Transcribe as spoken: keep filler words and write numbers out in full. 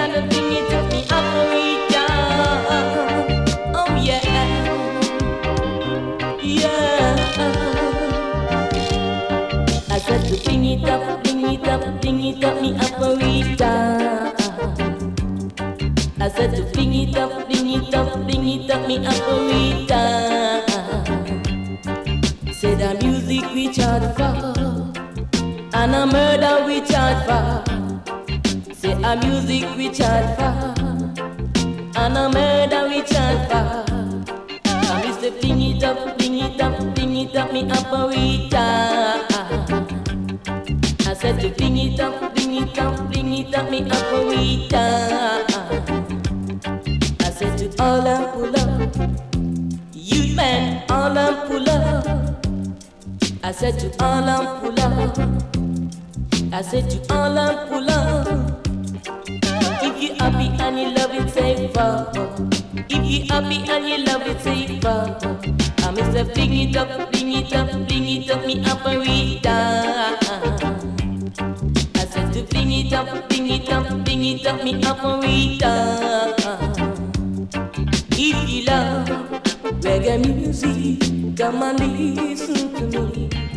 gotta bring it up, me operator. Oh yeah, yeah. I said to bring it up, bring it up, bring it up, me operator. I said to bring it up, bring it up, bring it up, me operator. Say the music we charge for, and a murder we charge for. Say a music we charge for, and a murder we charge for. I miss the bring it up, bring it up, bring it up, me operator. I said to bring it up, bring it up, bring it up, me operator. I said to all and pull up, youth men, all and pull up. I said to all and pull up. I said to all and pull up. If you happy and you love it, say for. If you happy and you love it, say for. I must have bring it up, bring it up, bring it up, me operator. I said to bring it up, bring it up, bring it up, me operator. If you love reggae music, come and listen to me.